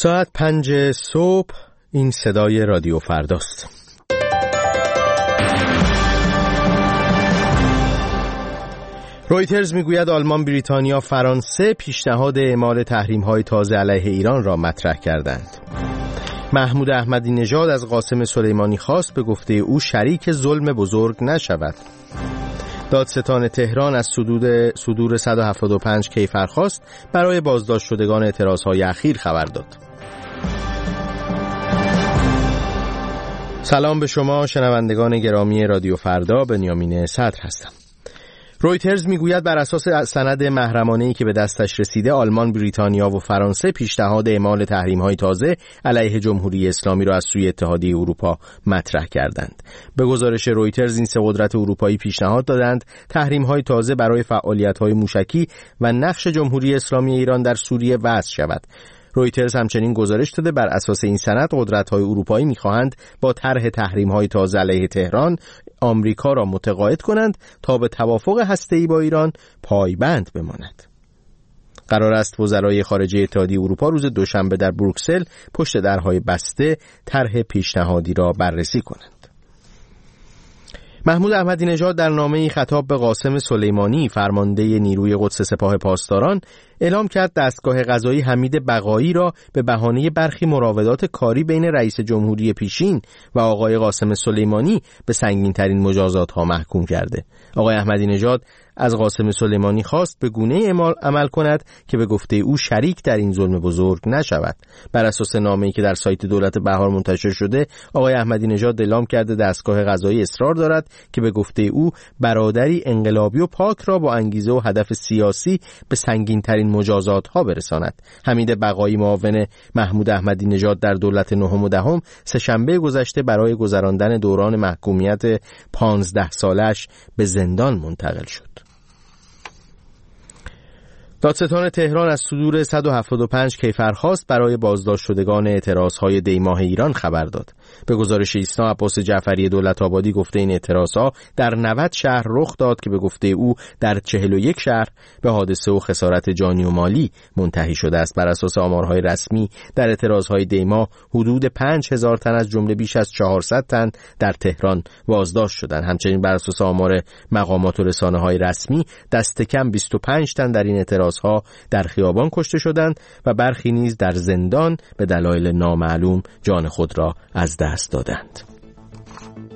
ساعت 5 صبح. این صدای رادیو فرداست. رویترز میگوید آلمان، بریتانیا، فرانسه پیشنهاد اعمال تحریم‌های تازه علیه ایران را مطرح کردند. محمود احمدی نژاد از قاسم سلیمانی خواست به گفته او شریک ظلم بزرگ نشود. دادستان تهران از صدور 175 کیفرخواست برای بازداشت شدگان اعتراضهای اخیر خبر داد. سلام به شما شنوندگان گرامی رادیو فردا، بنیامین صدر هستم. رویترز میگوید بر اساس سند محرمانه‌ای که به دستش رسیده، آلمان، بریتانیا و فرانسه پیشنهاد اعمال تحریم‌های تازه علیه جمهوری اسلامی را از سوی اتحادیه اروپا مطرح کردند. به گزارش رویترز این سه قدرت اروپایی پیشنهاد دادند تحریم‌های تازه برای فعالیت‌های موشکی و نقش جمهوری اسلامی ایران در سوریه وضع شود. رویترز همچنین گزارش داده بر اساس این سند قدرت‌های اروپایی می‌خواهند با طرح تحریم‌های تازه علیه تهران آمریکا را متقاعد کنند تا به توافق هسته‌ای با ایران پایبند بماند. قرار است وزرای خارجه اتحادیه اروپا روز دوشنبه در بروکسل پشت درهای بسته طرح پیشنهادی را بررسی کنند. محمود احمدی نژاد در نامه‌ای خطاب به قاسم سلیمانی، فرمانده نیروی قدس سپاه پاسداران، اعلام کرد دستگاه قضایی حمید بقایی را به بهانه برخی مراودات کاری بین رئیس جمهوری پیشین و آقای قاسم سلیمانی به سنگین‌ترین مجازات‌ها محکوم کرده. آقای احمدی نژاد از قاسم سلیمانی خواست به گونه‌ای عمل کند که به گفته او شریک در این ظلم بزرگ نشود. بر اساس نامه‌ای که در سایت دولت بهار منتشر شده، آقای احمدی نژاد اعلام کرده دستگاه قضایی اصرار دارد که به گفته او برادری انقلابی و پاک را با انگیزه و هدف سیاسی به سنگین‌ترین مجازات‌ها برساند. حمید بقایی، معاون محمود احمدی نژاد در دولت نهم و دهم، سه‌شنبه گذشته برای گذراندن دوران محکومیت 15 سالش به زندان منتقل شد. دادستان تهران از صدور 175 کیفرخواست برای بازداشت شدگان اعتراضهای دیماه ایران خبر داد. به گزارش ایسنا عباس جعفری دولت‌آبادی گفته این اعتراضها در 90 شهر رخ داد که به گفته او در 41 شهر به حادثه و خسارت جانی و مالی منتهی شده است. بر اساس آمارهای رسمی در اعتراضهای دیماه حدود 5000 تن از جمله بیش از 400 تن در تهران بازداشت شدند. همچنین بر اساس آمار مقامات و رسانه‌های رسمی دست کم 25 تن در این اعتراضها در خیابان کشته شدند و برخی نیز در زندان به دلایل نامعلوم جان خود را از دست دادند.